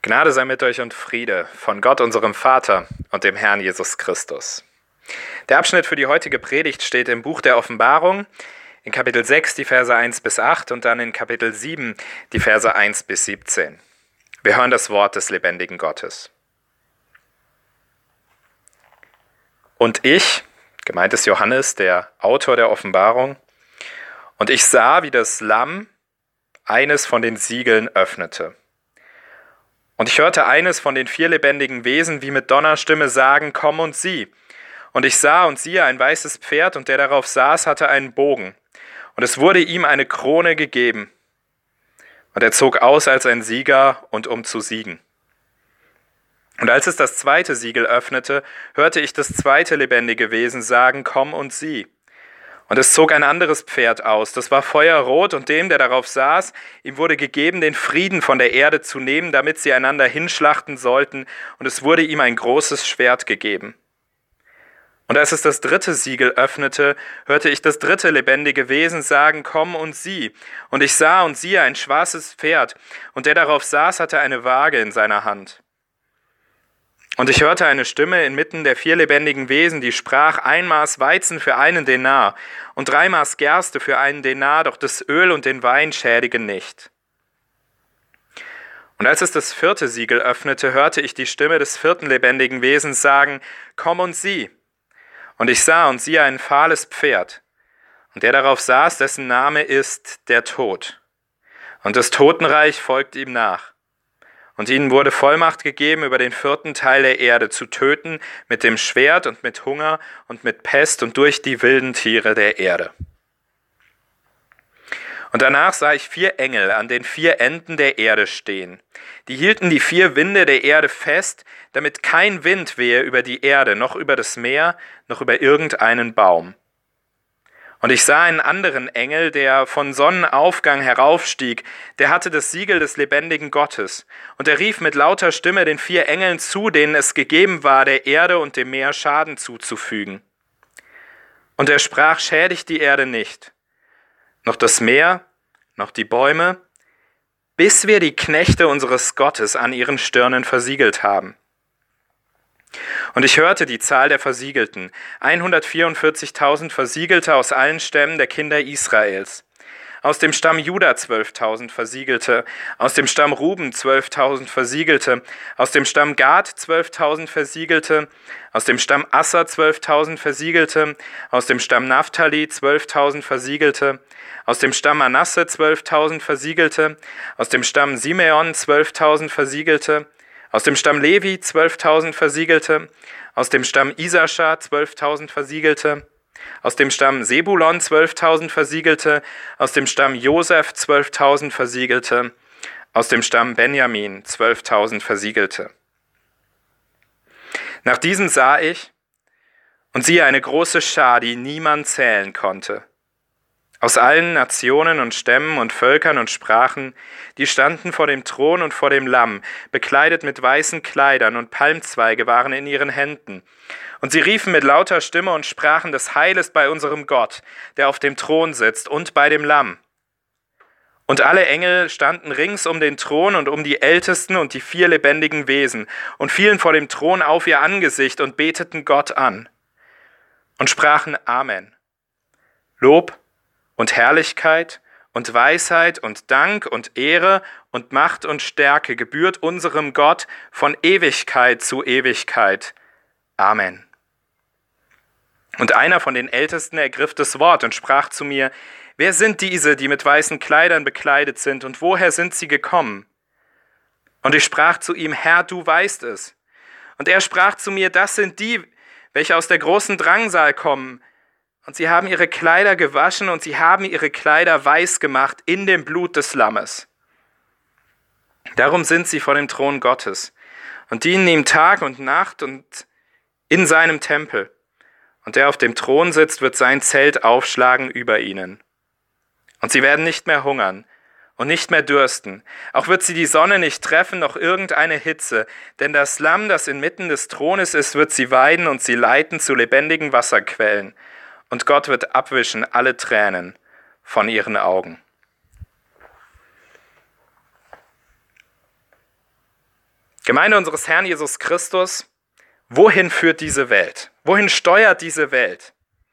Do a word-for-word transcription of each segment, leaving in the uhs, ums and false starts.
Gnade sei mit euch und Friede von Gott, unserem Vater und dem Herrn Jesus Christus. Der Abschnitt für die heutige Predigt steht im Buch der Offenbarung, in Kapitel sechs die Verse eins bis acht und dann in Kapitel sieben die Verse eins bis siebzehn. Wir hören das Wort des lebendigen Gottes. Und ich, gemeint ist Johannes, der Autor der Offenbarung, und ich sah, wie das Lamm eines von den Siegeln öffnete. Und ich hörte eines von den vier lebendigen Wesen wie mit Donnerstimme sagen, komm und sieh. Und ich sah und siehe ein weißes Pferd, und der darauf saß, hatte einen Bogen. Und es wurde ihm eine Krone gegeben. Und er zog aus als ein Sieger und um zu siegen. Und als es das zweite Siegel öffnete, hörte ich das zweite lebendige Wesen sagen, komm und sieh. Und es zog ein anderes Pferd aus, das war feuerrot, und dem, der darauf saß, ihm wurde gegeben, den Frieden von der Erde zu nehmen, damit sie einander hinschlachten sollten, und es wurde ihm ein großes Schwert gegeben. Und als es das dritte Siegel öffnete, hörte ich das dritte lebendige Wesen sagen, komm und sieh. Und ich sah und siehe ein schwarzes Pferd, und der darauf saß, hatte eine Waage in seiner Hand. Und ich hörte eine Stimme inmitten der vier lebendigen Wesen, die sprach, ein Maß Weizen für einen Denar und drei Maß Gerste für einen Denar, doch das Öl und den Wein schädigen nicht. Und als es das vierte Siegel öffnete, hörte ich die Stimme des vierten lebendigen Wesens sagen, komm und sieh. Und ich sah und siehe ein fahles Pferd, und der darauf saß, dessen Name ist der Tod. Und das Totenreich folgt ihm nach. Und ihnen wurde Vollmacht gegeben, über den vierten Teil der Erde zu töten, mit dem Schwert und mit Hunger und mit Pest und durch die wilden Tiere der Erde. Und danach sah ich vier Engel an den vier Enden der Erde stehen. Die hielten die vier Winde der Erde fest, damit kein Wind wehe über die Erde, noch über das Meer, noch über irgendeinen Baum. Und ich sah einen anderen Engel, der von Sonnenaufgang heraufstieg, der hatte das Siegel des lebendigen Gottes. Und er rief mit lauter Stimme den vier Engeln zu, denen es gegeben war, der Erde und dem Meer Schaden zuzufügen. Und er sprach, schädigt die Erde nicht, noch das Meer, noch die Bäume, bis wir die Knechte unseres Gottes an ihren Stirnen versiegelt haben. Und ich hörte die Zahl der Versiegelten, hundertvierundvierzigtausend Versiegelte aus allen Stämmen der Kinder Israels. Aus dem Stamm Juda zwölftausend Versiegelte, aus dem Stamm Ruben zwölftausend Versiegelte, aus dem Stamm Gad zwölftausend Versiegelte, aus dem Stamm Asser zwölftausend Versiegelte, aus dem Stamm Naphtali zwölftausend Versiegelte, aus dem Stamm Manasse zwölftausend Versiegelte, aus dem Stamm Simeon zwölftausend Versiegelte, aus dem Stamm Levi zwölftausend Versiegelte, aus dem Stamm Isaschar zwölftausend Versiegelte, aus dem Stamm Sebulon zwölftausend Versiegelte, aus dem Stamm Josef zwölftausend Versiegelte, aus dem Stamm Benjamin zwölftausend Versiegelte. Nach diesem sah ich und siehe eine große Schar, die niemand zählen konnte. Aus allen Nationen und Stämmen und Völkern und Sprachen, die standen vor dem Thron und vor dem Lamm, bekleidet mit weißen Kleidern, und Palmzweige waren in ihren Händen. Und sie riefen mit lauter Stimme und sprachen, das Heil ist bei unserem Gott, der auf dem Thron sitzt, und bei dem Lamm. Und alle Engel standen rings um den Thron und um die Ältesten und die vier lebendigen Wesen und fielen vor dem Thron auf ihr Angesicht und beteten Gott an und sprachen Amen. Lob und Herrlichkeit und Weisheit und Dank und Ehre und Macht und Stärke gebührt unserem Gott von Ewigkeit zu Ewigkeit. Amen. Und einer von den Ältesten ergriff das Wort und sprach zu mir, wer sind diese, die mit weißen Kleidern bekleidet sind, und woher sind sie gekommen? Und ich sprach zu ihm, Herr, du weißt es. Und er sprach zu mir, das sind die, welche aus der großen Drangsal kommen, und sie haben ihre Kleider gewaschen und sie haben ihre Kleider weiß gemacht in dem Blut des Lammes. Darum sind sie vor dem Thron Gottes und dienen ihm Tag und Nacht und in seinem Tempel. Und der auf dem Thron sitzt, wird sein Zelt aufschlagen über ihnen. Und sie werden nicht mehr hungern und nicht mehr dürsten. Auch wird sie die Sonne nicht treffen, noch irgendeine Hitze. Denn das Lamm, das inmitten des Thrones ist, wird sie weiden und sie leiten zu lebendigen Wasserquellen. Und Gott wird abwischen alle Tränen von ihren Augen. Gemeinde unseres Herrn Jesus Christus, wohin führt diese Welt? Wohin steuert diese Welt?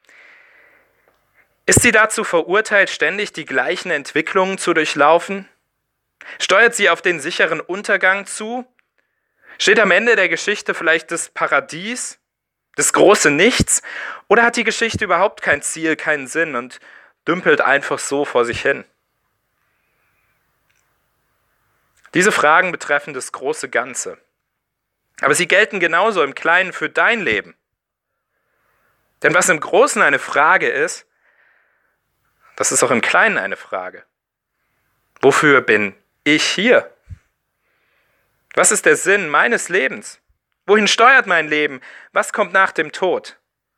Ist sie dazu verurteilt, ständig die gleichen Entwicklungen zu durchlaufen? Steuert sie auf den sicheren Untergang zu? Steht am Ende der Geschichte vielleicht das Paradies, das große Nichts? Oder hat die Geschichte überhaupt kein Ziel, keinen Sinn und dümpelt einfach so vor sich hin? Diese Fragen betreffen das große Ganze. Aber sie gelten genauso im Kleinen für dein Leben. Denn was im Großen eine Frage ist, das ist auch im Kleinen eine Frage. Wofür bin ich hier? Was ist der Sinn meines Lebens? Wohin steuert mein Leben? Was kommt nach dem Tod?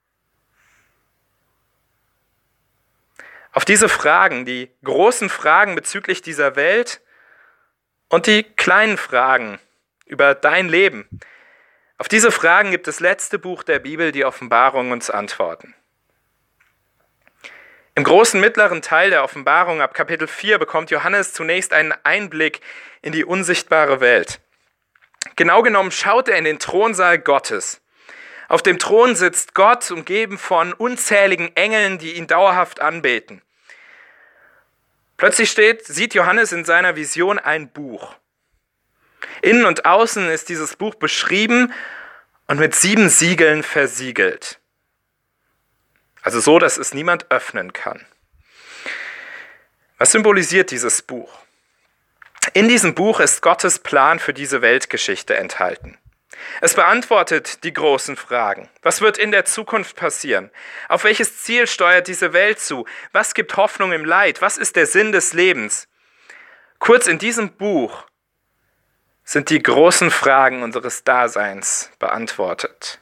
Auf diese Fragen, die großen Fragen bezüglich dieser Welt und die kleinen Fragen über dein Leben, auf diese Fragen gibt das letzte Buch der Bibel, die Offenbarung, uns Antworten. Im großen mittleren Teil der Offenbarung ab Kapitel vier bekommt Johannes zunächst einen Einblick in die unsichtbare Welt. Genau genommen schaut er in den Thronsaal Gottes. Auf dem Thron sitzt Gott, umgeben von unzähligen Engeln, die ihn dauerhaft anbeten. Plötzlich steht, sieht Johannes in seiner Vision ein Buch. Innen und außen ist dieses Buch beschrieben und mit sieben Siegeln versiegelt. Also so, dass es niemand öffnen kann. Was symbolisiert dieses Buch? In diesem Buch ist Gottes Plan für diese Weltgeschichte enthalten. Es beantwortet die großen Fragen. Was wird in der Zukunft passieren? Auf welches Ziel steuert diese Welt zu? Was gibt Hoffnung im Leid? Was ist der Sinn des Lebens? Kurz, in diesem Buch sind die großen Fragen unseres Daseins beantwortet.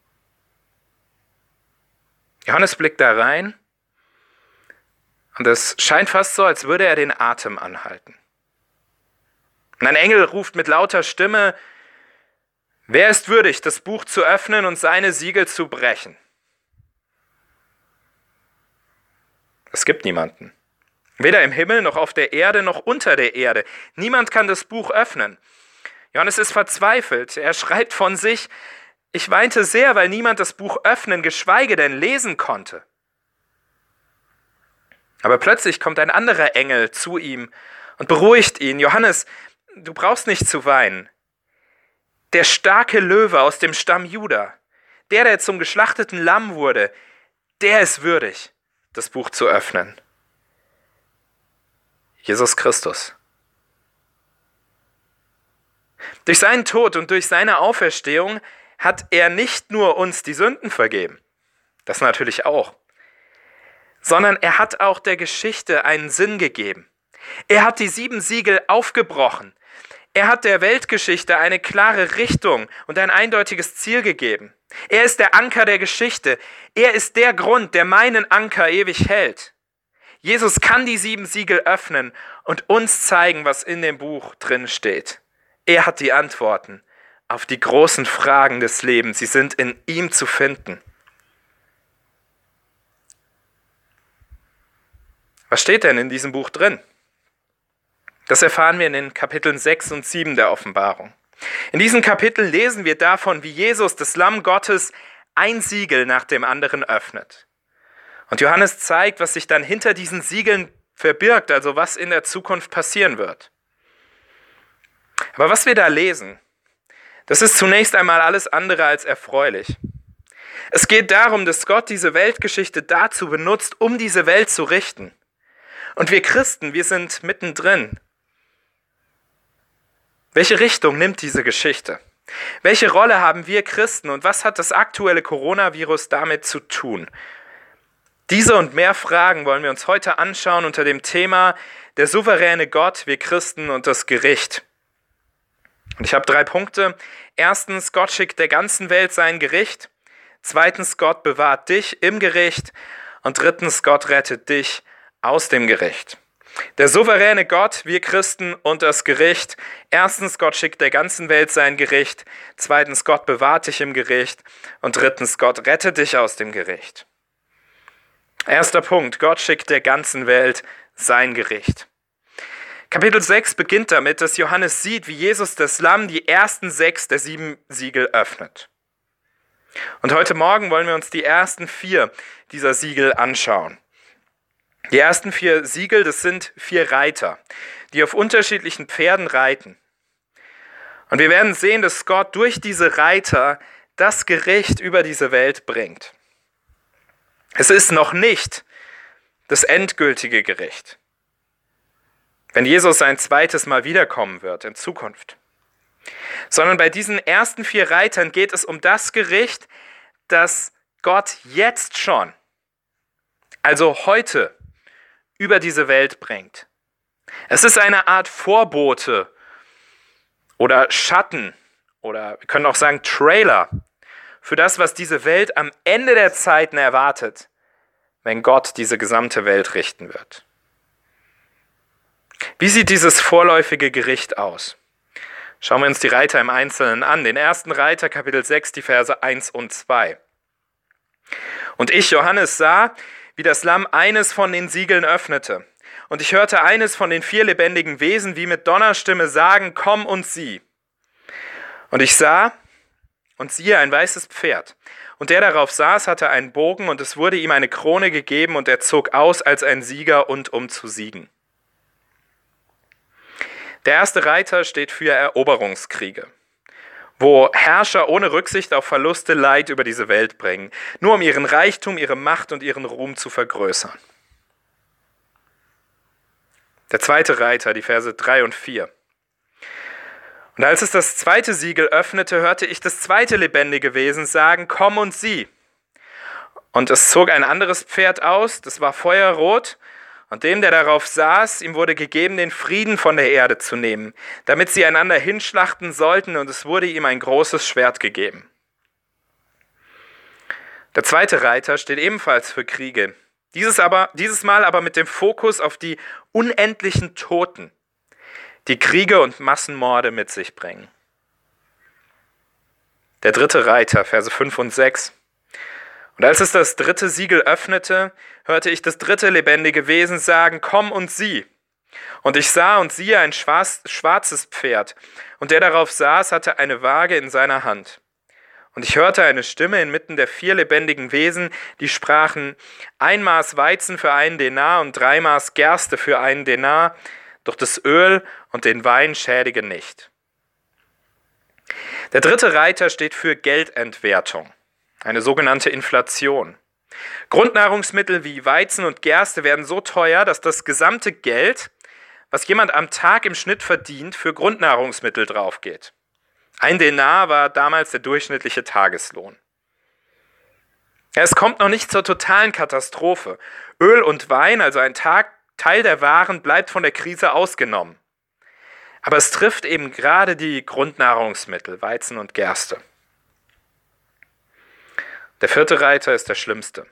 Johannes blickt da rein und es scheint fast so, als würde er den Atem anhalten. Und ein Engel ruft mit lauter Stimme: Wer ist würdig, das Buch zu öffnen und seine Siegel zu brechen? Es gibt niemanden. Weder im Himmel noch auf der Erde noch unter der Erde. Niemand kann das Buch öffnen. Johannes ist verzweifelt. Er schreibt von sich: Ich weinte sehr, weil niemand das Buch öffnen, geschweige denn lesen konnte. Aber plötzlich kommt ein anderer Engel zu ihm und beruhigt ihn. Johannes, du brauchst nicht zu weinen. Der starke Löwe aus dem Stamm Juda, der, der zum geschlachteten Lamm wurde, der ist würdig, das Buch zu öffnen. Jesus Christus. Durch seinen Tod und durch seine Auferstehung hat er nicht nur uns die Sünden vergeben, das natürlich auch, sondern er hat auch der Geschichte einen Sinn gegeben. Er hat die sieben Siegel aufgebrochen. Er hat der Weltgeschichte eine klare Richtung und ein eindeutiges Ziel gegeben. Er ist der Anker der Geschichte. Er ist der Grund, der meinen Anker ewig hält. Jesus kann die sieben Siegel öffnen und uns zeigen, was in dem Buch drin steht. Er hat die Antworten auf die großen Fragen des Lebens. Sie sind in ihm zu finden. Was steht denn in diesem Buch drin? Das erfahren wir in den Kapiteln sechs und sieben der Offenbarung. In diesen Kapiteln lesen wir davon, wie Jesus, das Lamm Gottes, ein Siegel nach dem anderen öffnet. Und Johannes zeigt, was sich dann hinter diesen Siegeln verbirgt, also was in der Zukunft passieren wird. Aber was wir da lesen, das ist zunächst einmal alles andere als erfreulich. Es geht darum, dass Gott diese Weltgeschichte dazu benutzt, um diese Welt zu richten. Und wir Christen, wir sind mittendrin. Welche Richtung nimmt diese Geschichte? Welche Rolle haben wir Christen und was hat das aktuelle Coronavirus damit zu tun? Diese und mehr Fragen wollen wir uns heute anschauen unter dem Thema der souveräne Gott, wir Christen und das Gericht. Und ich habe drei Punkte. Erstens, Gott schickt der ganzen Welt sein Gericht. Zweitens, Gott bewahrt dich im Gericht. Und drittens, Gott rettet dich aus dem Gericht. Der souveräne Gott, wir Christen und das Gericht. Erstens, Gott schickt der ganzen Welt sein Gericht. Zweitens, Gott bewahrt dich im Gericht. Und drittens, Gott rettet dich aus dem Gericht. Erster Punkt, Gott schickt der ganzen Welt sein Gericht. Kapitel sechs beginnt damit, dass Johannes sieht, wie Jesus das Lamm die ersten sechs der sieben Siegel öffnet. Und heute Morgen wollen wir uns die ersten vier dieser Siegel anschauen. Die ersten vier Siegel, das sind vier Reiter, die auf unterschiedlichen Pferden reiten. Und wir werden sehen, dass Gott durch diese Reiter das Gericht über diese Welt bringt. Es ist noch nicht das endgültige Gericht, wenn Jesus ein zweites Mal wiederkommen wird in Zukunft. Sondern bei diesen ersten vier Reitern geht es um das Gericht, das Gott jetzt schon, also heute, über diese Welt bringt. Es ist eine Art Vorbote oder Schatten oder wir können auch sagen Trailer für das, was diese Welt am Ende der Zeiten erwartet, wenn Gott diese gesamte Welt richten wird. Wie sieht dieses vorläufige Gericht aus? Schauen wir uns die Reiter im Einzelnen an. Den ersten Reiter, Kapitel sechs, die Verse eins und zwei. Und ich, Johannes, sah, wie das Lamm eines von den Siegeln öffnete. Und ich hörte eines von den vier lebendigen Wesen wie mit Donnerstimme sagen, komm und sieh. Und ich sah und siehe ein weißes Pferd. Und der darauf saß, hatte einen Bogen und es wurde ihm eine Krone gegeben und er zog aus als ein Sieger und um zu siegen. Der erste Reiter steht für Eroberungskriege, wo Herrscher ohne Rücksicht auf Verluste Leid über diese Welt bringen, nur um ihren Reichtum, ihre Macht und ihren Ruhm zu vergrößern. Der zweite Reiter, die Verse drei und vier. Und als es das zweite Siegel öffnete, hörte ich das zweite lebendige Wesen sagen, komm und sieh. Und es zog ein anderes Pferd aus, das war feuerrot, und dem, der darauf saß, ihm wurde gegeben, den Frieden von der Erde zu nehmen, damit sie einander hinschlachten sollten, und es wurde ihm ein großes Schwert gegeben. Der zweite Reiter steht ebenfalls für Kriege, dieses, aber, dieses Mal aber mit dem Fokus auf die unendlichen Toten, die Kriege und Massenmorde mit sich bringen. Der dritte Reiter, Verse fünf und sechs. Und als es das dritte Siegel öffnete, hörte ich das dritte lebendige Wesen sagen, komm und sieh. Und ich sah und siehe ein schwarz, schwarzes Pferd, und der darauf saß, hatte eine Waage in seiner Hand. Und ich hörte eine Stimme inmitten der vier lebendigen Wesen, die sprachen, ein Maß Weizen für einen Denar und drei Maß Gerste für einen Denar, doch das Öl und den Wein schädige nicht. Der dritte Reiter steht für Geldentwertung. Eine sogenannte Inflation. Grundnahrungsmittel wie Weizen und Gerste werden so teuer, dass das gesamte Geld, was jemand am Tag im Schnitt verdient, für Grundnahrungsmittel draufgeht. Ein Denar war damals der durchschnittliche Tageslohn. Ja, es kommt noch nicht zur totalen Katastrophe. Öl und Wein, also ein Tag, Teil der Waren, bleibt von der Krise ausgenommen. Aber es trifft eben gerade die Grundnahrungsmittel, Weizen und Gerste. Der vierte Reiter ist der schlimmste.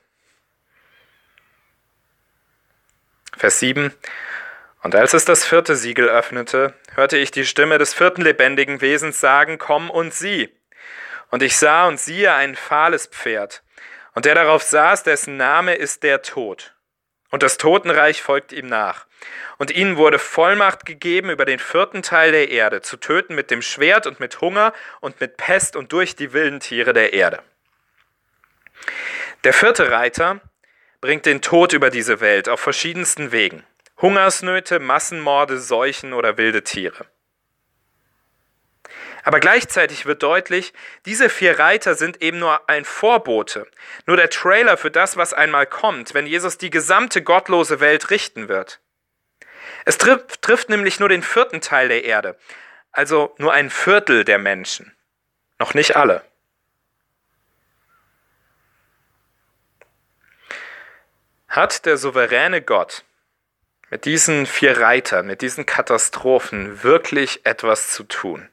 Vers sieben. Und als es das vierte Siegel öffnete, hörte ich die Stimme des vierten lebendigen Wesens sagen, komm und sieh. Und ich sah und siehe ein fahles Pferd. Und der darauf saß, dessen Name ist der Tod. Und das Totenreich folgt ihm nach. Und ihnen wurde Vollmacht gegeben, über den vierten Teil der Erde zu töten mit dem Schwert und mit Hunger und mit Pest und durch die wilden Tiere der Erde. Der vierte Reiter bringt den Tod über diese Welt auf verschiedensten Wegen. Hungersnöte, Massenmorde, Seuchen oder wilde Tiere. Aber gleichzeitig wird deutlich, diese vier Reiter sind eben nur ein Vorbote, nur der Trailer für das, was einmal kommt, wenn Jesus die gesamte gottlose Welt richten wird. Es trifft, trifft nämlich nur den vierten Teil der Erde, also nur ein Viertel der Menschen, noch nicht alle. Hat der souveräne Gott mit diesen vier Reitern, mit diesen Katastrophen wirklich etwas zu tun?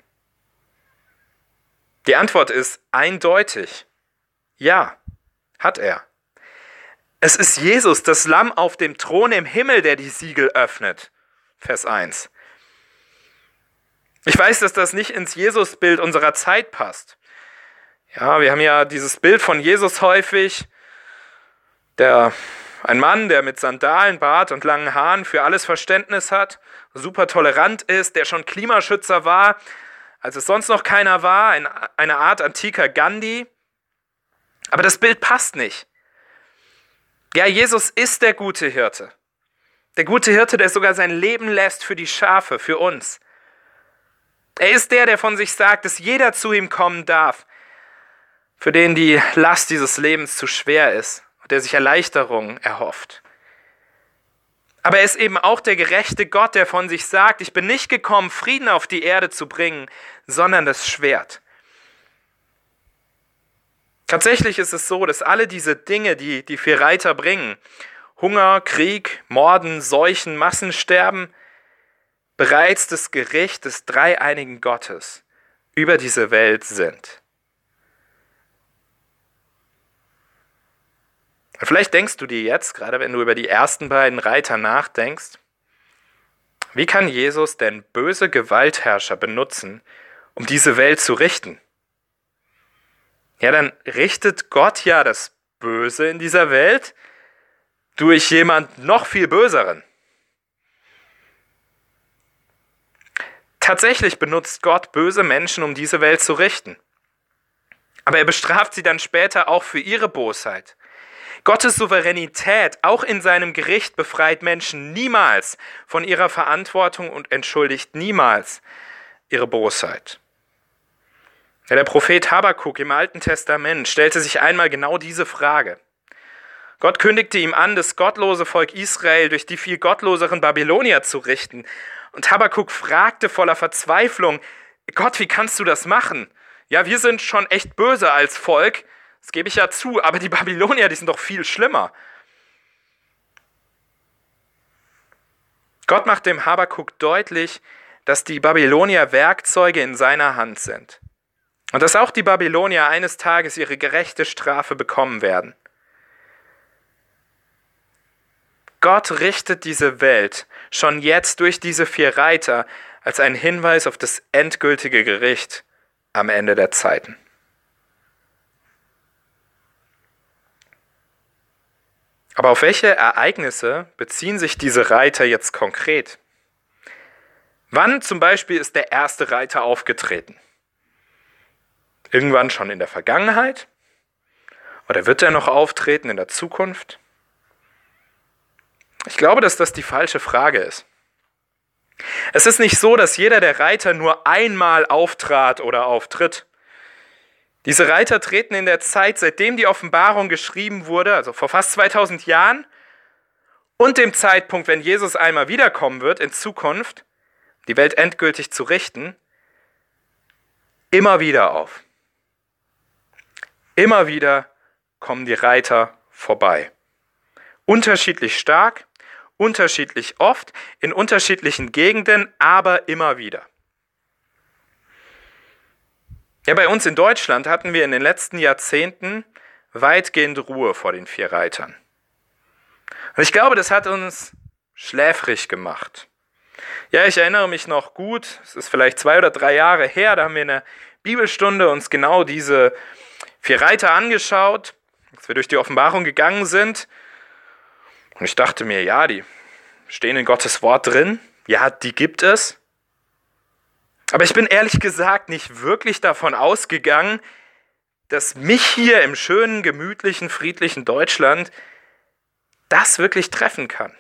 Die Antwort ist eindeutig. Ja, hat er. Es ist Jesus, das Lamm auf dem Thron im Himmel, der die Siegel öffnet. Vers eins. Ich weiß, dass das nicht ins Jesusbild unserer Zeit passt. Ja, wir haben ja dieses Bild von Jesus häufig, der Ein Mann, der mit Sandalen, Bart und langen Haaren für alles Verständnis hat, super tolerant ist, der schon Klimaschützer war, als es sonst noch keiner war, ein, eine Art antiker Gandhi. Aber das Bild passt nicht. Ja, Jesus ist der gute Hirte. Der gute Hirte, der sogar sein Leben lässt für die Schafe, für uns. Er ist der, der von sich sagt, dass jeder zu ihm kommen darf, für den die Last dieses Lebens zu schwer ist und der sich Erleichterung erhofft. Aber er ist eben auch der gerechte Gott, der von sich sagt, ich bin nicht gekommen, Frieden auf die Erde zu bringen, sondern das Schwert. Tatsächlich ist es so, dass alle diese Dinge, die die vier Reiter bringen, Hunger, Krieg, Morden, Seuchen, Massensterben, bereits das Gericht des dreieinigen Gottes über diese Welt sind. Und vielleicht denkst du dir jetzt, gerade wenn du über die ersten beiden Reiter nachdenkst, wie kann Jesus denn böse Gewaltherrscher benutzen, um diese Welt zu richten? Ja, dann richtet Gott ja das Böse in dieser Welt durch jemand noch viel Böseren. Tatsächlich benutzt Gott böse Menschen, um diese Welt zu richten. Aber er bestraft sie dann später auch für ihre Bosheit. Gottes Souveränität, auch in seinem Gericht, befreit Menschen niemals von ihrer Verantwortung und entschuldigt niemals ihre Bosheit. Ja, der Prophet Habakuk im Alten Testament stellte sich einmal genau diese Frage. Gott kündigte ihm an, das gottlose Volk Israel durch die viel gottloseren Babylonier zu richten. Und Habakuk fragte voller Verzweiflung, Gott, wie kannst du das machen? Ja, wir sind schon echt böse als Volk, das gebe ich ja zu, aber die Babylonier, die sind doch viel schlimmer. Gott macht dem Habakuk deutlich, dass die Babylonier Werkzeuge in seiner Hand sind. Und dass auch die Babylonier eines Tages ihre gerechte Strafe bekommen werden. Gott richtet diese Welt schon jetzt durch diese vier Reiter als einen Hinweis auf das endgültige Gericht am Ende der Zeiten. Aber auf welche Ereignisse beziehen sich diese Reiter jetzt konkret? Wann zum Beispiel ist der erste Reiter aufgetreten? Irgendwann schon in der Vergangenheit? Oder wird er noch auftreten in der Zukunft? Ich glaube, dass das die falsche Frage ist. Es ist nicht so, dass jeder der Reiter nur einmal auftrat oder auftritt. Diese Reiter treten in der Zeit, seitdem die Offenbarung geschrieben wurde, also vor fast zweitausend Jahren, und dem Zeitpunkt, wenn Jesus einmal wiederkommen wird in Zukunft, die Welt endgültig zu richten, immer wieder auf. Immer wieder kommen die Reiter vorbei. Unterschiedlich stark, unterschiedlich oft, in unterschiedlichen Gegenden, aber immer wieder. Ja, bei uns in Deutschland hatten wir in den letzten Jahrzehnten weitgehend Ruhe vor den vier Reitern. Und ich glaube, das hat uns schläfrig gemacht. Ja, ich erinnere mich noch gut, es ist vielleicht zwei oder drei Jahre her, da haben wir in der Bibelstunde uns genau diese vier Reiter angeschaut, als wir durch die Offenbarung gegangen sind. Und ich dachte mir, ja, die stehen in Gottes Wort drin, ja, die gibt es. Aber ich bin ehrlich gesagt nicht wirklich davon ausgegangen, dass mich hier im schönen, gemütlichen, friedlichen Deutschland das wirklich treffen kann.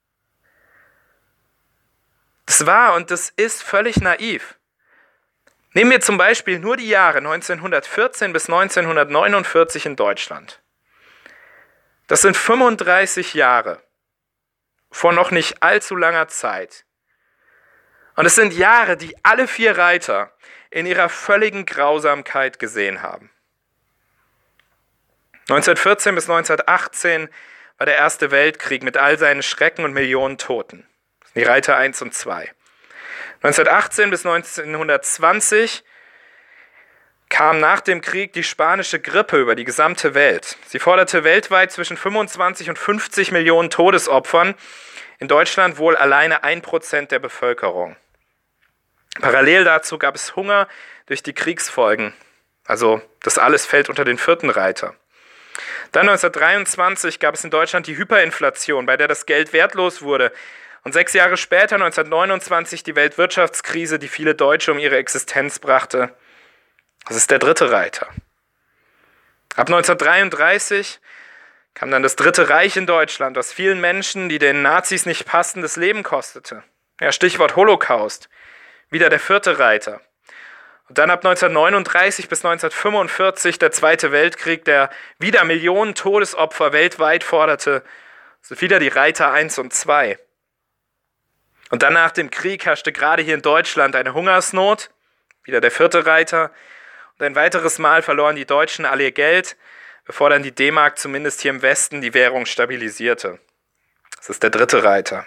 Das war und das ist völlig naiv. Nehmen wir zum Beispiel nur die Jahre neunzehnhundertvierzehn bis neunzehnhundertneunundvierzig in Deutschland. Das sind fünfunddreißig Jahre vor noch nicht allzu langer Zeit. Und es sind Jahre, die alle vier Reiter in ihrer völligen Grausamkeit gesehen haben. neunzehnhundertvierzehn bis neunzehnhundertachtzehn war der Erste Weltkrieg mit all seinen Schrecken und Millionen Toten. Das sind die Reiter eins und zwei. neunzehnhundertachtzehn bis neunzehnhundertzwanzig kam nach dem Krieg die spanische Grippe über die gesamte Welt. Sie forderte weltweit zwischen fünfundzwanzig und fünfzig Millionen Todesopfern, in Deutschland wohl alleine ein Prozent der Bevölkerung. Parallel dazu gab es Hunger durch die Kriegsfolgen. Also das alles fällt unter den vierten Reiter. Dann neunzehnhundertdreiundzwanzig gab es in Deutschland die Hyperinflation, bei der das Geld wertlos wurde. Und sechs Jahre später, neunzehnhundertneunundzwanzig, die Weltwirtschaftskrise, die viele Deutsche um ihre Existenz brachte. Das ist der dritte Reiter. Ab neunzehnhundertdreiunddreißig kam dann das Dritte Reich in Deutschland, was vielen Menschen, die den Nazis nicht passten, das Leben kostete. Ja, Stichwort Holocaust. Wieder der vierte Reiter. Und dann ab neunzehnhundertneununddreißig bis neunzehnhundertfünfundvierzig der Zweite Weltkrieg, der wieder Millionen Todesopfer weltweit forderte. Also wieder die Reiter eins und zwei. Und dann nach dem Krieg herrschte gerade hier in Deutschland eine Hungersnot, wieder der vierte Reiter. Und ein weiteres Mal verloren die Deutschen alle ihr Geld, bevor dann die D-Mark zumindest hier im Westen die Währung stabilisierte. Das ist der dritte Reiter.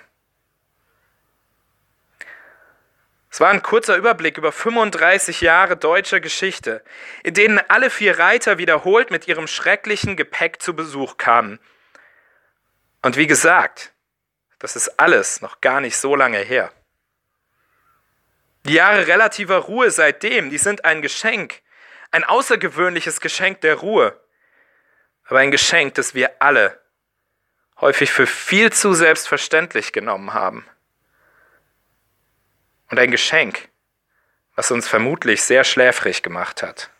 Es war ein kurzer Überblick über fünfunddreißig Jahre deutscher Geschichte, in denen alle vier Reiter wiederholt mit ihrem schrecklichen Gepäck zu Besuch kamen. Und wie gesagt, das ist alles noch gar nicht so lange her. Die Jahre relativer Ruhe seitdem, die sind ein Geschenk, ein außergewöhnliches Geschenk der Ruhe, aber ein Geschenk, das wir alle häufig für viel zu selbstverständlich genommen haben. Und ein Geschenk, was uns vermutlich sehr schläfrig gemacht hat.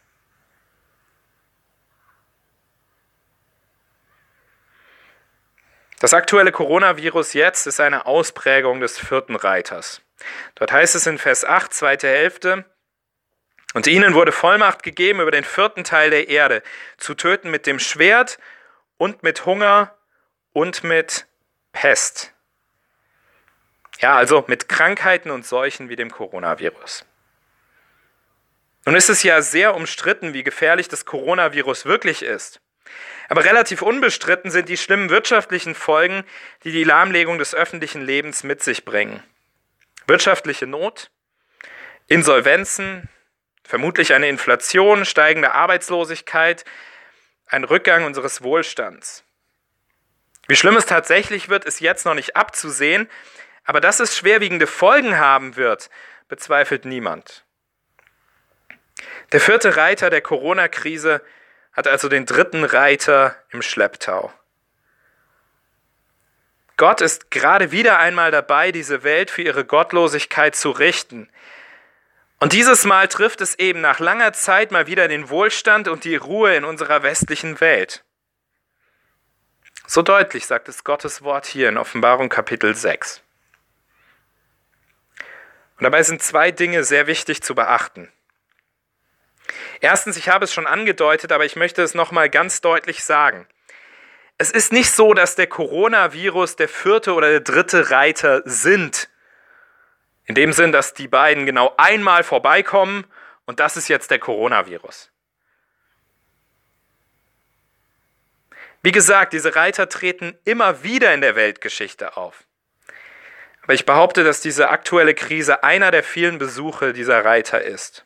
Das aktuelle Coronavirus jetzt ist eine Ausprägung des vierten Reiters. Dort heißt es in Vers acht, zweite Hälfte, und ihnen wurde Vollmacht gegeben, über den vierten Teil der Erde zu töten mit dem Schwert und mit Hunger und mit Pest. Ja, also mit Krankheiten und Seuchen wie dem Coronavirus. Nun ist es ja sehr umstritten, wie gefährlich das Coronavirus wirklich ist. Aber relativ unbestritten sind die schlimmen wirtschaftlichen Folgen, die die Lahmlegung des öffentlichen Lebens mit sich bringen. Wirtschaftliche Not, Insolvenzen, vermutlich eine Inflation, steigende Arbeitslosigkeit, ein Rückgang unseres Wohlstands. Wie schlimm es tatsächlich wird, ist jetzt noch nicht abzusehen, aber dass es schwerwiegende Folgen haben wird, bezweifelt niemand. Der vierte Reiter der Corona-Krise hat also den dritten Reiter im Schlepptau. Gott ist gerade wieder einmal dabei, diese Welt für ihre Gottlosigkeit zu richten. Und dieses Mal trifft es eben nach langer Zeit mal wieder den Wohlstand und die Ruhe in unserer westlichen Welt. So deutlich sagt es Gottes Wort hier in Offenbarung Kapitel sechs. Und dabei sind zwei Dinge sehr wichtig zu beachten. Erstens, ich habe es schon angedeutet, aber ich möchte es nochmal ganz deutlich sagen. Es ist nicht so, dass der Coronavirus der vierte oder der dritte Reiter sind. In dem Sinn, dass die beiden genau einmal vorbeikommen und das ist jetzt der Coronavirus. Wie gesagt, diese Reiter treten immer wieder in der Weltgeschichte auf. Aber ich behaupte, dass diese aktuelle Krise einer der vielen Besuche dieser Reiter ist.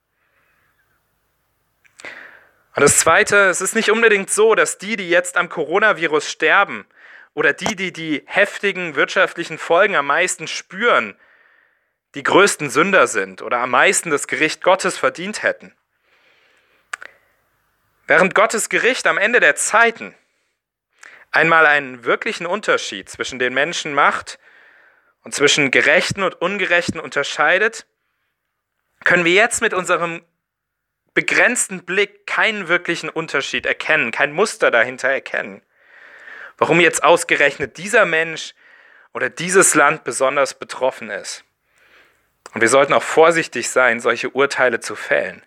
Und das Zweite, es ist nicht unbedingt so, dass die, die jetzt am Coronavirus sterben oder die, die die heftigen wirtschaftlichen Folgen am meisten spüren, die größten Sünder sind oder am meisten das Gericht Gottes verdient hätten. Während Gottes Gericht am Ende der Zeiten einmal einen wirklichen Unterschied zwischen den Menschen macht und zwischen Gerechten und Ungerechten unterscheidet, können wir jetzt mit unserem begrenzten Blick keinen wirklichen Unterschied erkennen, kein Muster dahinter erkennen. Warum jetzt ausgerechnet dieser Mensch oder dieses Land besonders betroffen ist. Und wir sollten auch vorsichtig sein, solche Urteile zu fällen.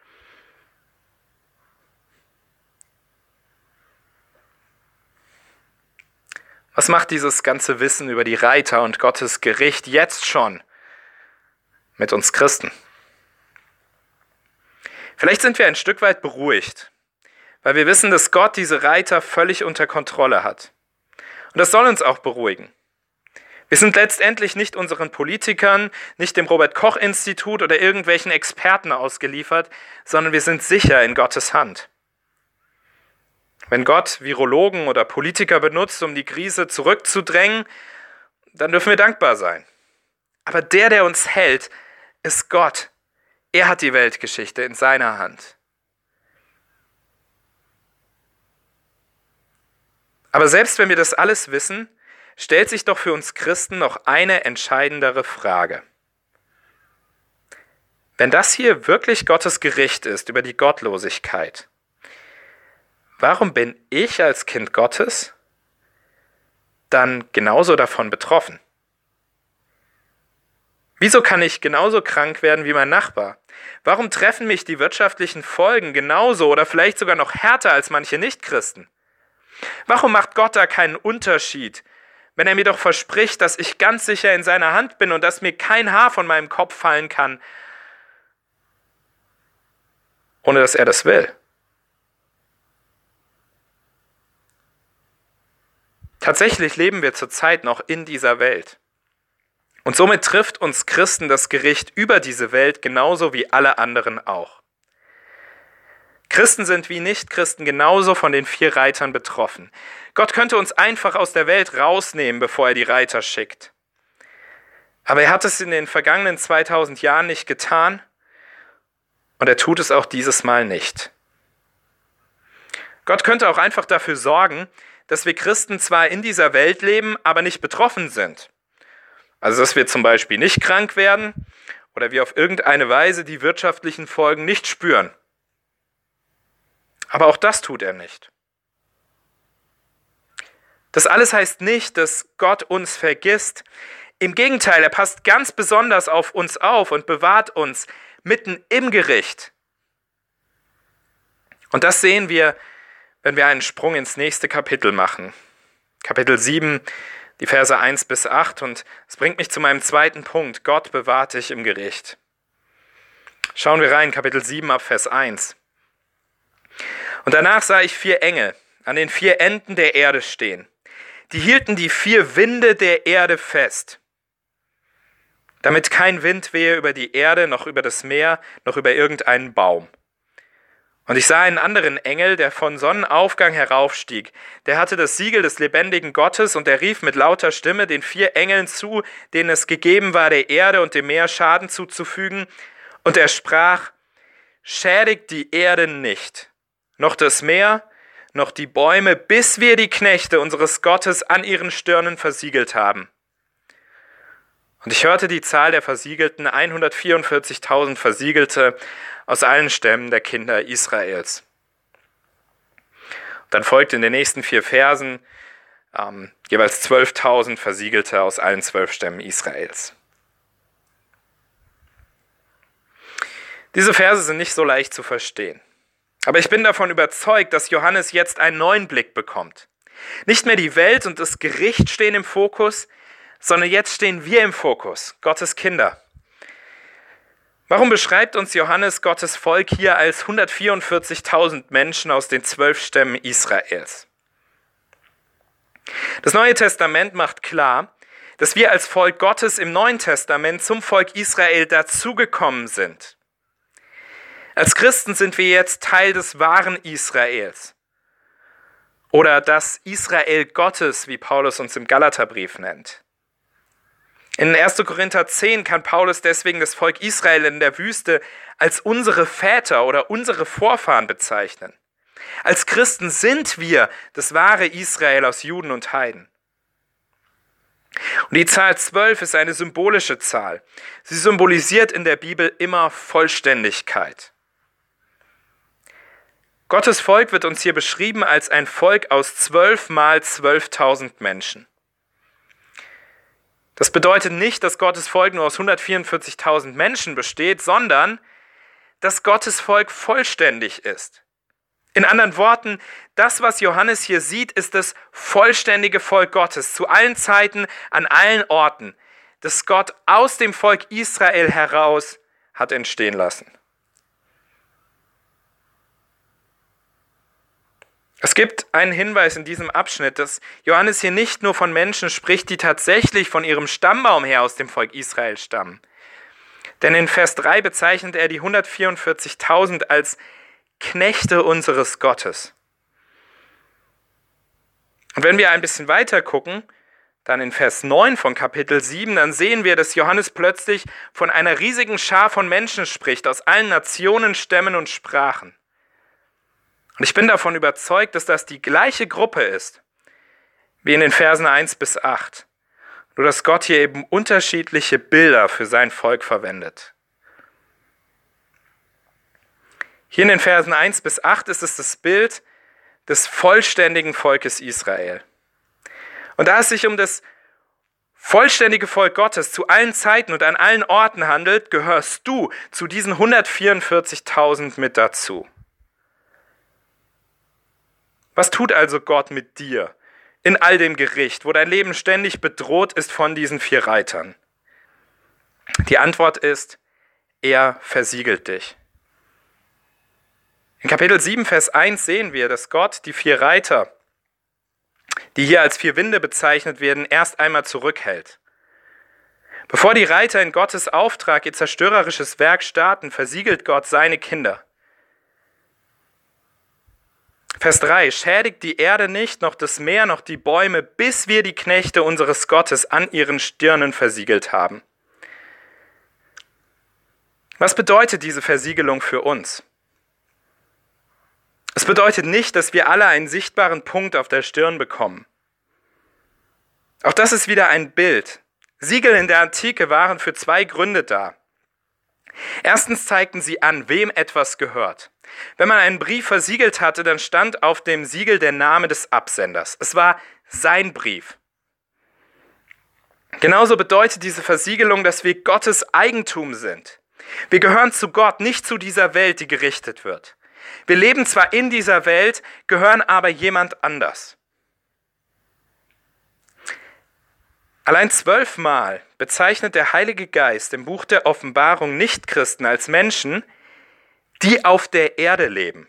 Was macht dieses ganze Wissen über die Reiter und Gottes Gericht jetzt schon mit uns Christen? Vielleicht sind wir ein Stück weit beruhigt, weil wir wissen, dass Gott diese Reiter völlig unter Kontrolle hat. Und das soll uns auch beruhigen. Wir sind letztendlich nicht unseren Politikern, nicht dem Robert-Koch-Institut oder irgendwelchen Experten ausgeliefert, sondern wir sind sicher in Gottes Hand. Wenn Gott Virologen oder Politiker benutzt, um die Krise zurückzudrängen, dann dürfen wir dankbar sein. Aber der, der uns hält, ist Gott. Er hat die Weltgeschichte in seiner Hand. Aber selbst wenn wir das alles wissen, stellt sich doch für uns Christen noch eine entscheidendere Frage. Wenn das hier wirklich Gottes Gericht ist über die Gottlosigkeit, warum bin ich als Kind Gottes dann genauso davon betroffen? Wieso kann ich genauso krank werden wie mein Nachbar? Warum treffen mich die wirtschaftlichen Folgen genauso oder vielleicht sogar noch härter als manche Nichtchristen? Warum macht Gott da keinen Unterschied, wenn er mir doch verspricht, dass ich ganz sicher in seiner Hand bin und dass mir kein Haar von meinem Kopf fallen kann, ohne dass er das will? Tatsächlich leben wir zurzeit noch in dieser Welt. Und somit trifft uns Christen das Gericht über diese Welt genauso wie alle anderen auch. Christen sind wie Nichtchristen genauso von den vier Reitern betroffen. Gott könnte uns einfach aus der Welt rausnehmen, bevor er die Reiter schickt. Aber er hat es in den vergangenen zweitausend Jahren nicht getan und er tut es auch dieses Mal nicht. Gott könnte auch einfach dafür sorgen, dass wir Christen zwar in dieser Welt leben, aber nicht betroffen sind. Also dass wir zum Beispiel nicht krank werden oder wir auf irgendeine Weise die wirtschaftlichen Folgen nicht spüren. Aber auch das tut er nicht. Das alles heißt nicht, dass Gott uns vergisst. Im Gegenteil, er passt ganz besonders auf uns auf und bewahrt uns mitten im Gericht. Und das sehen wir, wenn wir einen Sprung ins nächste Kapitel machen. Kapitel sieben, die Verse eins bis acht. Und es bringt mich zu meinem zweiten Punkt. Gott bewahrt dich im Gericht. Schauen wir rein, Kapitel sieben ab Vers eins. Und danach sah ich vier Engel an den vier Enden der Erde stehen. Die hielten die vier Winde der Erde fest, damit kein Wind wehe über die Erde, noch über das Meer, noch über irgendeinen Baum. Und ich sah einen anderen Engel, der von Sonnenaufgang heraufstieg. Der hatte das Siegel des lebendigen Gottes und er rief mit lauter Stimme den vier Engeln zu, denen es gegeben war, der Erde und dem Meer Schaden zuzufügen. Und er sprach: Schädigt die Erde nicht, noch das Meer, noch die Bäume, bis wir die Knechte unseres Gottes an ihren Stirnen versiegelt haben. Und ich hörte die Zahl der Versiegelten, hundertvierundvierzigtausend Versiegelte aus allen Stämmen der Kinder Israels. Und dann folgt in den nächsten vier Versen ähm, jeweils zwölftausend Versiegelte aus allen zwölf Stämmen Israels. Diese Verse sind nicht so leicht zu verstehen. Aber ich bin davon überzeugt, dass Johannes jetzt einen neuen Blick bekommt. Nicht mehr die Welt und das Gericht stehen im Fokus, sondern jetzt stehen wir im Fokus, Gottes Kinder. Warum beschreibt uns Johannes Gottes Volk hier als hundertvierundvierzigtausend Menschen aus den zwölf Stämmen Israels? Das Neue Testament macht klar, dass wir als Volk Gottes im Neuen Testament zum Volk Israel dazugekommen sind. Als Christen sind wir jetzt Teil des wahren Israels. Oder das Israel Gottes, wie Paulus uns im Galaterbrief nennt. In erster Korinther zehn kann Paulus deswegen das Volk Israel in der Wüste als unsere Väter oder unsere Vorfahren bezeichnen. Als Christen sind wir das wahre Israel aus Juden und Heiden. Und die Zahl zwölf ist eine symbolische Zahl. Sie symbolisiert in der Bibel immer Vollständigkeit. Gottes Volk wird uns hier beschrieben als ein Volk aus zwölf mal zwölftausend Menschen. Das bedeutet nicht, dass Gottes Volk nur aus hundertvierundvierzigtausend Menschen besteht, sondern dass Gottes Volk vollständig ist. In anderen Worten, das, was Johannes hier sieht, ist das vollständige Volk Gottes, zu allen Zeiten, an allen Orten, das Gott aus dem Volk Israel heraus hat entstehen lassen. Es gibt einen Hinweis in diesem Abschnitt, dass Johannes hier nicht nur von Menschen spricht, die tatsächlich von ihrem Stammbaum her aus dem Volk Israel stammen. Denn in Vers drei bezeichnet er die hundertvierundvierzigtausend als Knechte unseres Gottes. Und wenn wir ein bisschen weiter gucken, dann in Vers neun von Kapitel sieben, dann sehen wir, dass Johannes plötzlich von einer riesigen Schar von Menschen spricht, aus allen Nationen, Stämmen und Sprachen. Und ich bin davon überzeugt, dass das die gleiche Gruppe ist, wie in den Versen eins bis acht. Nur dass Gott hier eben unterschiedliche Bilder für sein Volk verwendet. Hier in den Versen eins bis acht ist es das Bild des vollständigen Volkes Israel. Und da es sich um das vollständige Volk Gottes zu allen Zeiten und an allen Orten handelt, gehörst du zu diesen hundertvierundvierzigtausend mit dazu. Was tut also Gott mit dir in all dem Gericht, wo dein Leben ständig bedroht ist von diesen vier Reitern? Die Antwort ist, er versiegelt dich. In Kapitel sieben, Vers eins sehen wir, dass Gott die vier Reiter, die hier als vier Winde bezeichnet werden, erst einmal zurückhält. Bevor die Reiter in Gottes Auftrag ihr zerstörerisches Werk starten, versiegelt Gott seine Kinder. Vers drei, schädigt die Erde nicht, noch das Meer, noch die Bäume, bis wir die Knechte unseres Gottes an ihren Stirnen versiegelt haben. Was bedeutet diese Versiegelung für uns? Es bedeutet nicht, dass wir alle einen sichtbaren Punkt auf der Stirn bekommen. Auch das ist wieder ein Bild. Siegel in der Antike waren für zwei Gründe da. Erstens zeigten sie an, wem etwas gehört. Wenn man einen Brief versiegelt hatte, dann stand auf dem Siegel der Name des Absenders. Es war sein Brief. Genauso bedeutet diese Versiegelung, dass wir Gottes Eigentum sind. Wir gehören zu Gott, nicht zu dieser Welt, die gerichtet wird. Wir leben zwar in dieser Welt, gehören aber jemand anders. Allein zwölfmal bezeichnet der Heilige Geist im Buch der Offenbarung Nichtchristen als Menschen, die auf der Erde leben.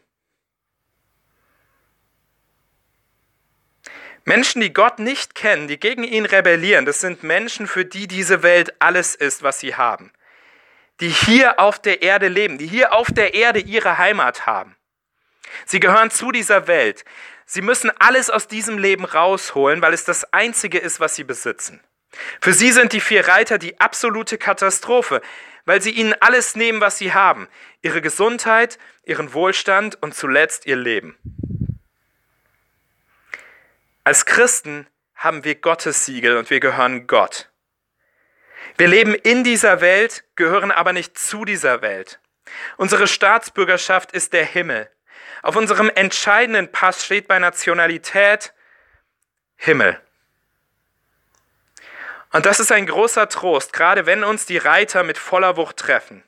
Menschen, die Gott nicht kennen, die gegen ihn rebellieren, das sind Menschen, für die diese Welt alles ist, was sie haben. Die hier auf der Erde leben, die hier auf der Erde ihre Heimat haben. Sie gehören zu dieser Welt. Sie müssen alles aus diesem Leben rausholen, weil es das Einzige ist, was sie besitzen. Für sie sind die vier Reiter die absolute Katastrophe, weil sie ihnen alles nehmen, was sie haben. Ihre Gesundheit, ihren Wohlstand und zuletzt ihr Leben. Als Christen haben wir Gottes Siegel und wir gehören Gott. Wir leben in dieser Welt, gehören aber nicht zu dieser Welt. Unsere Staatsbürgerschaft ist der Himmel. Auf unserem entscheidenden Pass steht bei Nationalität Himmel. Und das ist ein großer Trost, gerade wenn uns die Reiter mit voller Wucht treffen.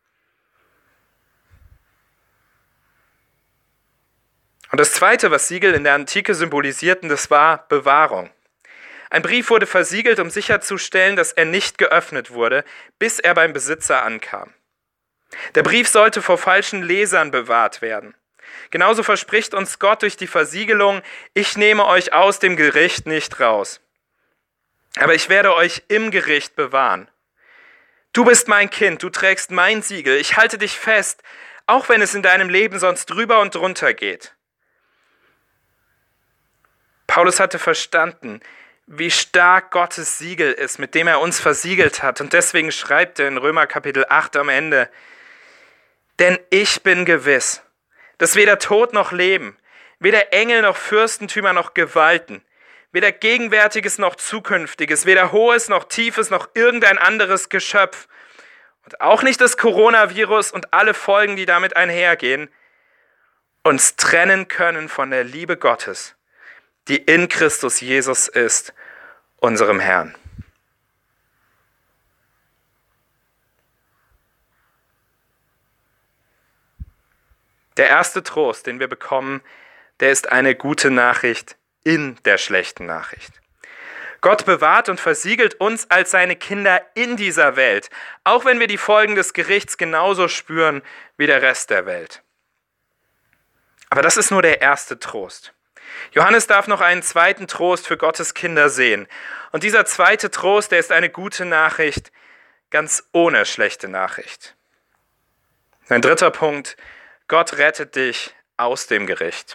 Und das Zweite, was Siegel in der Antike symbolisierten, das war Bewahrung. Ein Brief wurde versiegelt, um sicherzustellen, dass er nicht geöffnet wurde, bis er beim Besitzer ankam. Der Brief sollte vor falschen Lesern bewahrt werden. Genauso verspricht uns Gott durch die Versiegelung, ich nehme euch aus dem Gericht nicht raus. Aber ich werde euch im Gericht bewahren. Du bist mein Kind, du trägst mein Siegel, ich halte dich fest, auch wenn es in deinem Leben sonst drüber und drunter geht. Paulus hatte verstanden, wie stark Gottes Siegel ist, mit dem er uns versiegelt hat. Und deswegen schreibt er in Römer Kapitel acht am Ende, denn ich bin gewiss, dass weder Tod noch Leben, weder Engel noch Fürstentümer noch Gewalten, weder Gegenwärtiges noch Zukünftiges, weder Hohes noch Tiefes noch irgendein anderes Geschöpf und auch nicht das Coronavirus und alle Folgen, die damit einhergehen, uns trennen können von der Liebe Gottes, die in Christus Jesus ist, unserem Herrn. Der erste Trost, den wir bekommen, der ist eine gute Nachricht in der schlechten Nachricht. Gott bewahrt und versiegelt uns als seine Kinder in dieser Welt, auch wenn wir die Folgen des Gerichts genauso spüren wie der Rest der Welt. Aber das ist nur der erste Trost. Johannes darf noch einen zweiten Trost für Gottes Kinder sehen. Und dieser zweite Trost, der ist eine gute Nachricht, ganz ohne schlechte Nachricht. Ein dritter Punkt, Gott rettet dich aus dem Gericht.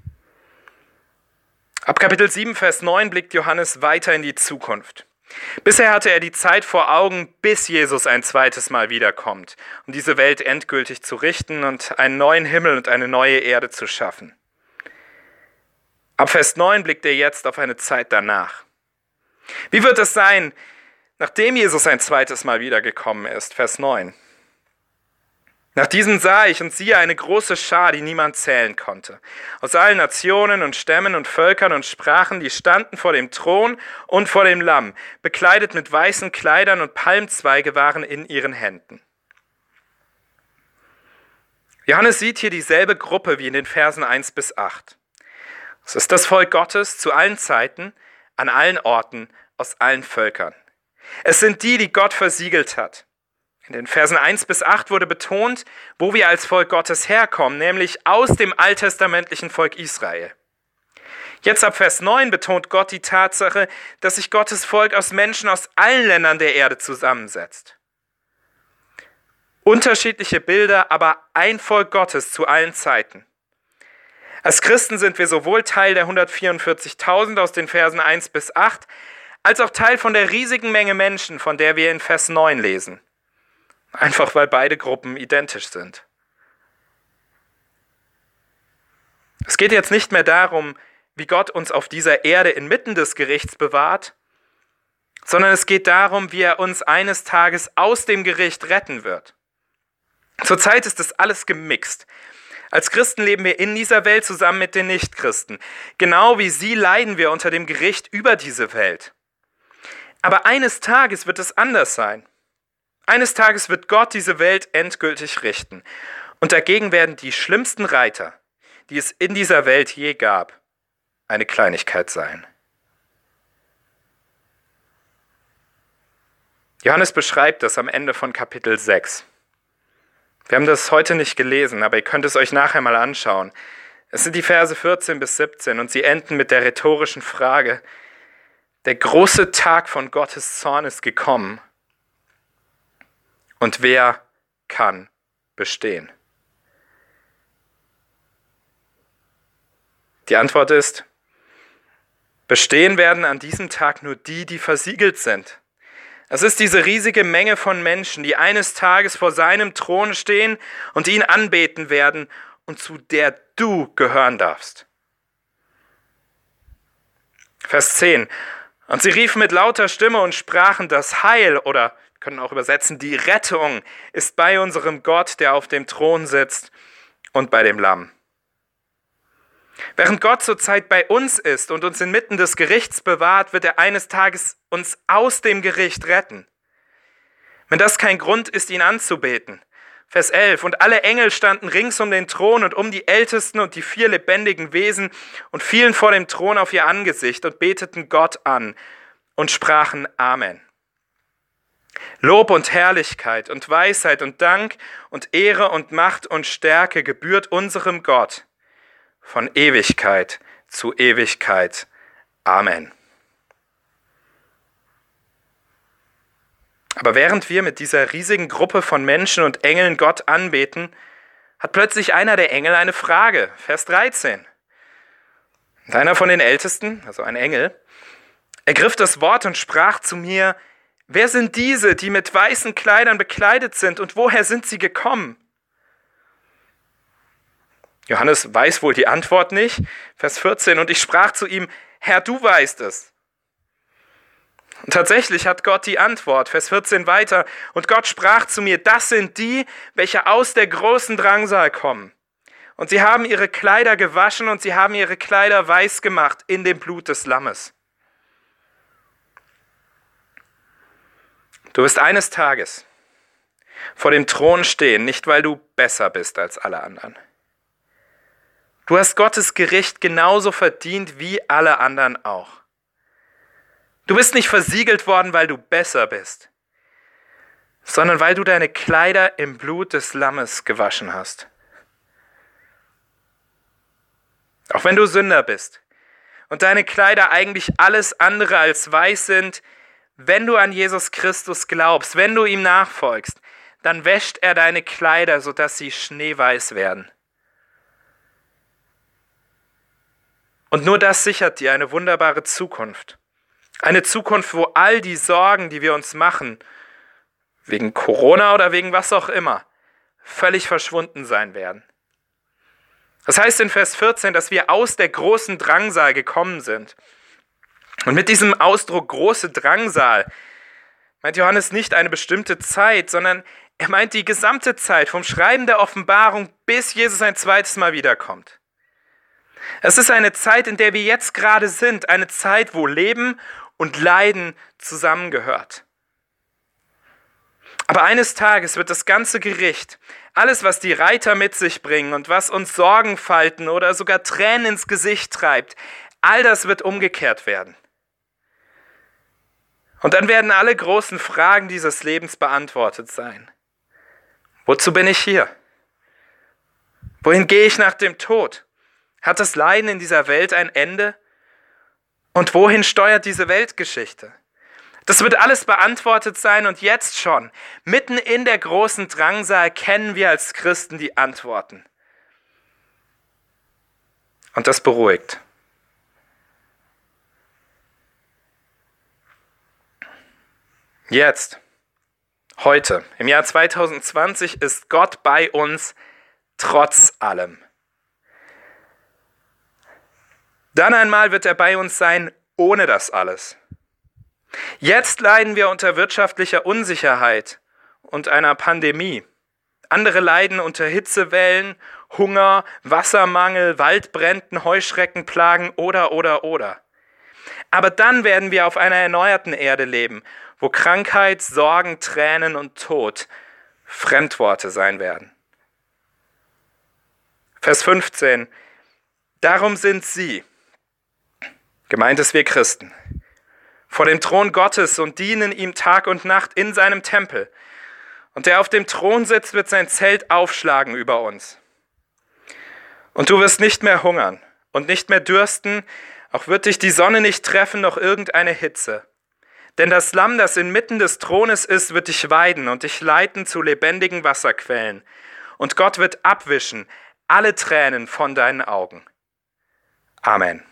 Ab Kapitel sieben, Vers neun blickt Johannes weiter in die Zukunft. Bisher hatte er die Zeit vor Augen, bis Jesus ein zweites Mal wiederkommt, um diese Welt endgültig zu richten und einen neuen Himmel und eine neue Erde zu schaffen. Ab Vers neun blickt er jetzt auf eine Zeit danach. Wie wird es sein, nachdem Jesus ein zweites Mal wiedergekommen ist? Vers neun. Nach diesem sah ich und siehe eine große Schar, die niemand zählen konnte. Aus allen Nationen und Stämmen und Völkern und Sprachen, die standen vor dem Thron und vor dem Lamm, bekleidet mit weißen Kleidern und Palmzweige waren in ihren Händen. Johannes sieht hier dieselbe Gruppe wie in den Versen eins bis acht. Es ist das Volk Gottes zu allen Zeiten, an allen Orten, aus allen Völkern. Es sind die, die Gott versiegelt hat. In den Versen eins bis acht wurde betont, wo wir als Volk Gottes herkommen, nämlich aus dem alttestamentlichen Volk Israel. Jetzt ab Vers neun betont Gott die Tatsache, dass sich Gottes Volk aus Menschen aus allen Ländern der Erde zusammensetzt. Unterschiedliche Bilder, aber ein Volk Gottes zu allen Zeiten. Als Christen sind wir sowohl Teil der hundertvierundvierzigtausend aus den Versen eins bis acht, als auch Teil von der riesigen Menge Menschen, von der wir in Vers neun lesen. Einfach weil beide Gruppen identisch sind. Es geht jetzt nicht mehr darum, wie Gott uns auf dieser Erde inmitten des Gerichts bewahrt, sondern es geht darum, wie er uns eines Tages aus dem Gericht retten wird. Zurzeit ist das alles gemixt. Als Christen leben wir in dieser Welt zusammen mit den Nichtchristen. Genau wie sie leiden wir unter dem Gericht über diese Welt. Aber eines Tages wird es anders sein. Eines Tages wird Gott diese Welt endgültig richten. Und dagegen werden die schlimmsten Reiter, die es in dieser Welt je gab, eine Kleinigkeit sein. Johannes beschreibt das am Ende von Kapitel sechs. Wir haben das heute nicht gelesen, aber ihr könnt es euch nachher mal anschauen. Es sind die Verse vierzehn bis siebzehn und sie enden mit der rhetorischen Frage: Der große Tag von Gottes Zorn ist gekommen. Und wer kann bestehen? Die Antwort ist: Bestehen werden an diesem Tag nur die, die versiegelt sind. Es ist diese riesige Menge von Menschen, die eines Tages vor seinem Thron stehen und ihn anbeten werden und zu der du gehören darfst. Vers zehn. Und sie riefen mit lauter Stimme und sprachen: Das Heil, oder können auch übersetzen, die Rettung ist bei unserem Gott, der auf dem Thron sitzt, und bei dem Lamm. Während Gott zurzeit bei uns ist und uns inmitten des Gerichts bewahrt, wird er eines Tages uns aus dem Gericht retten. Wenn das kein Grund ist, ihn anzubeten. Vers elf. Und alle Engel standen rings um den Thron und um die Ältesten und die vier lebendigen Wesen und fielen vor dem Thron auf ihr Angesicht und beteten Gott an und sprachen Amen. Lob und Herrlichkeit und Weisheit und Dank und Ehre und Macht und Stärke gebührt unserem Gott von Ewigkeit zu Ewigkeit. Amen. Aber während wir mit dieser riesigen Gruppe von Menschen und Engeln Gott anbeten, hat plötzlich einer der Engel eine Frage. Vers dreizehn. Und einer von den Ältesten, also ein Engel, ergriff das Wort und sprach zu mir: Wer sind diese, die mit weißen Kleidern bekleidet sind, und woher sind sie gekommen? Johannes weiß wohl die Antwort nicht. Vers vierzehn. Und ich sprach zu ihm: Herr, du weißt es. Und tatsächlich hat Gott die Antwort. Vers vierzehn weiter. Und Gott sprach zu mir: Das sind die, welche aus der großen Drangsal kommen. Und sie haben ihre Kleider gewaschen und sie haben ihre Kleider weiß gemacht in dem Blut des Lammes. Du wirst eines Tages vor dem Thron stehen, nicht weil du besser bist als alle anderen. Du hast Gottes Gericht genauso verdient wie alle anderen auch. Du bist nicht versiegelt worden, weil du besser bist, sondern weil du deine Kleider im Blut des Lammes gewaschen hast. Auch wenn du Sünder bist und deine Kleider eigentlich alles andere als weiß sind, wenn du an Jesus Christus glaubst, wenn du ihm nachfolgst, dann wäscht er deine Kleider, sodass sie schneeweiß werden. Und nur das sichert dir eine wunderbare Zukunft. Eine Zukunft, wo all die Sorgen, die wir uns machen, wegen Corona oder wegen was auch immer, völlig verschwunden sein werden. Das heißt in Vers vierzehn, dass wir aus der großen Drangsal gekommen sind. Und mit diesem Ausdruck große Drangsal meint Johannes nicht eine bestimmte Zeit, sondern er meint die gesamte Zeit vom Schreiben der Offenbarung, bis Jesus ein zweites Mal wiederkommt. Es ist eine Zeit, in der wir jetzt gerade sind, eine Zeit, wo Leben und Leiden zusammengehört. Aber eines Tages wird das ganze Gericht, alles, was die Reiter mit sich bringen und was uns Sorgen falten oder sogar Tränen ins Gesicht treibt, all das wird umgekehrt werden. Und dann werden alle großen Fragen dieses Lebens beantwortet sein. Wozu bin ich hier? Wohin gehe ich nach dem Tod? Hat das Leiden in dieser Welt ein Ende? Und wohin steuert diese Weltgeschichte? Das wird alles beantwortet sein und jetzt schon, mitten in der großen Drangsal, kennen wir als Christen die Antworten. Und das beruhigt. Jetzt, heute, im Jahr zweitausendzwanzig ist Gott bei uns trotz allem. Dann einmal wird er bei uns sein ohne das alles. Jetzt leiden wir unter wirtschaftlicher Unsicherheit und einer Pandemie. Andere leiden unter Hitzewellen, Hunger, Wassermangel, Waldbränden, Heuschreckenplagen oder, oder, oder. Aber dann werden wir auf einer erneuerten Erde leben, wo Krankheit, Sorgen, Tränen und Tod Fremdworte sein werden. Vers fünfzehn. Darum sind sie, gemeint ist wir Christen, vor dem Thron Gottes und dienen ihm Tag und Nacht in seinem Tempel. Und der auf dem Thron sitzt, wird sein Zelt aufschlagen über uns. Und du wirst nicht mehr hungern und nicht mehr dürsten, auch wird dich die Sonne nicht treffen, noch irgendeine Hitze. Denn das Lamm, das inmitten des Thrones ist, wird dich weiden und dich leiten zu lebendigen Wasserquellen. Und Gott wird abwischen alle Tränen von deinen Augen. Amen.